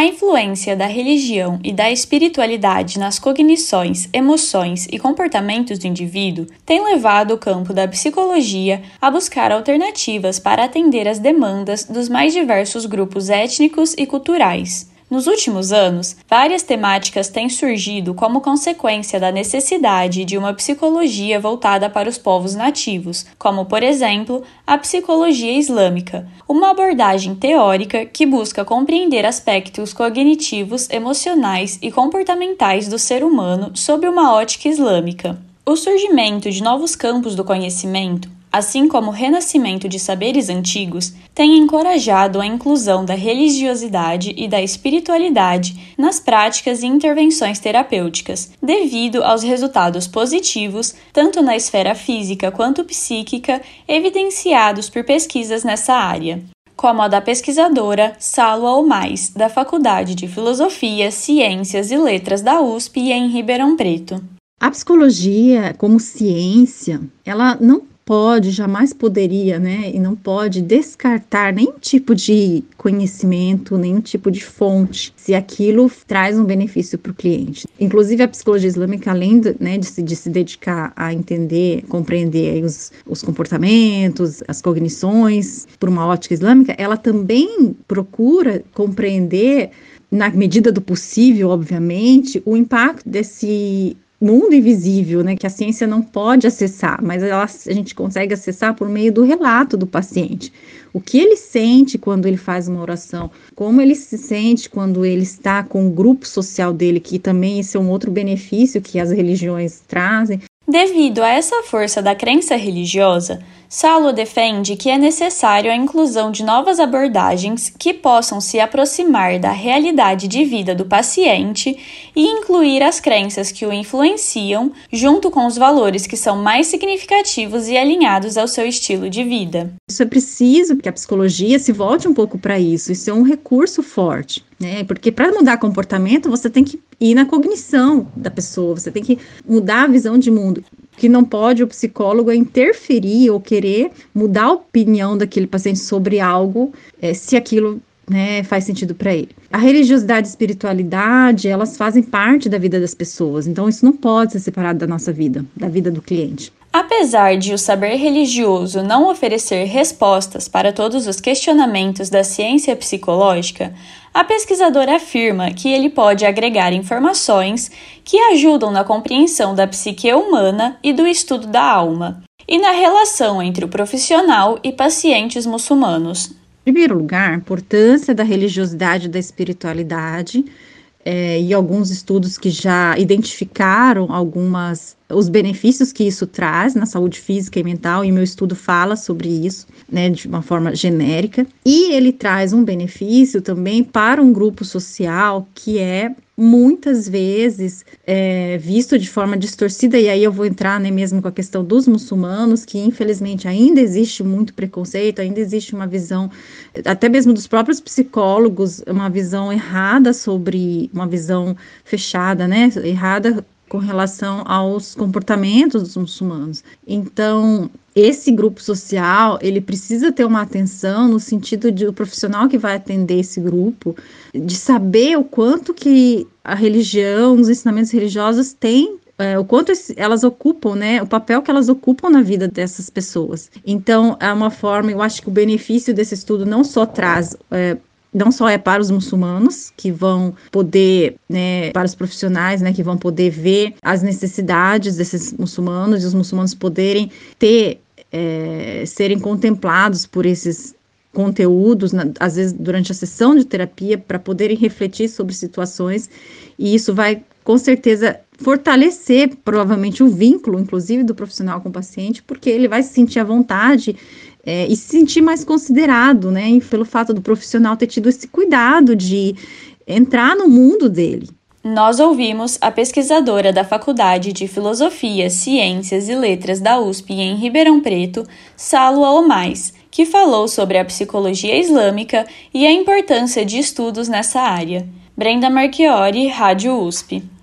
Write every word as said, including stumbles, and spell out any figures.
influência da religião e da espiritualidade nas cognições, emoções e comportamentos do indivíduo tem levado o campo da psicologia a buscar alternativas para atender às demandas dos mais diversos grupos étnicos e culturais. Nos últimos anos, várias temáticas têm surgido como consequência da necessidade de uma psicologia voltada para os povos nativos, como, por exemplo, a psicologia islâmica, uma abordagem teórica que busca compreender aspectos cognitivos, emocionais e comportamentais do ser humano sob uma ótica islâmica. O surgimento de novos campos do conhecimento, assim como o renascimento de saberes antigos, tem encorajado a inclusão da religiosidade e da espiritualidade nas práticas e intervenções terapêuticas, devido aos resultados positivos, tanto na esfera física quanto psíquica, evidenciados por pesquisas nessa área, como a da pesquisadora Salwa Almais, da Faculdade de Filosofia, Ciências e Letras da U S P em Ribeirão Preto. A psicologia, como ciência, ela não pode, jamais poderia, né, e não pode descartar nenhum tipo de conhecimento, nenhum tipo de fonte, se aquilo traz um benefício para o cliente. Inclusive, a psicologia islâmica, além de, né, de, se, de se dedicar a entender, compreender aí os, os comportamentos, as cognições, por uma ótica islâmica, ela também procura compreender, na medida do possível, obviamente, o impacto desse mundo invisível, né, que a ciência não pode acessar, mas ela, a gente consegue acessar por meio do relato do paciente. O que ele sente quando ele faz uma oração, como ele se sente quando ele está com o grupo social dele, que também esse é um outro benefício que as religiões trazem. Devido a essa força da crença religiosa, Salwa defende que é necessário a inclusão de novas abordagens que possam se aproximar da realidade de vida do paciente e incluir as crenças que o influenciam, junto com os valores que são mais significativos e alinhados ao seu estilo de vida. Isso é preciso que a psicologia se volte um pouco para isso, isso é um recurso forte, né? Porque para mudar comportamento, você tem que ir na cognição da pessoa, você tem que mudar a visão de mundo. O que não pode o psicólogo é interferir ou querer mudar a opinião daquele paciente sobre algo, é, se aquilo, né, faz sentido para ele. A religiosidade e a espiritualidade, elas fazem parte da vida das pessoas, então isso não pode ser separado da nossa vida, da vida do cliente. Apesar de o saber religioso não oferecer respostas para todos os questionamentos da ciência psicológica, a pesquisadora afirma que ele pode agregar informações que ajudam na compreensão da psique humana e do estudo da alma, e na relação entre o profissional e pacientes muçulmanos. Em primeiro lugar, a importância da religiosidade e da espiritualidade, é, e alguns estudos que já identificaram algumas os benefícios que isso traz na saúde física e mental, e meu estudo fala sobre isso, né, de uma forma genérica. E ele traz um benefício também para um grupo social que é muitas vezes é, visto de forma distorcida, e aí eu vou entrar, né, mesmo com a questão dos muçulmanos, que infelizmente ainda existe muito preconceito, ainda existe uma visão, até mesmo dos próprios psicólogos, uma visão errada sobre, uma visão fechada, né, errada com relação aos comportamentos dos muçulmanos. Então, esse grupo social, ele precisa ter uma atenção no sentido de o profissional que vai atender esse grupo, de saber o quanto que a religião, os ensinamentos religiosos têm, é, o quanto elas ocupam, né, o papel que elas ocupam na vida dessas pessoas. Então, é uma forma, eu acho que o benefício desse estudo não só traz é, não só é para os muçulmanos, que vão poder, né, para os profissionais, né, que vão poder ver as necessidades desses muçulmanos, e os muçulmanos poderem ter, é, serem contemplados por esses conteúdos, na, às vezes durante a sessão de terapia, para poderem refletir sobre situações, e isso vai, com certeza, fortalecer, provavelmente, o vínculo, inclusive, do profissional com o paciente, porque ele vai se sentir à vontade É, e se sentir mais considerado, né, e pelo fato do profissional ter tido esse cuidado de entrar no mundo dele. Nós ouvimos a pesquisadora da Faculdade de Filosofia, Ciências e Letras da U S P em Ribeirão Preto, Salwa Almais, que falou sobre a psicologia islâmica e a importância de estudos nessa área. Brenda Marchiori, Rádio U S P.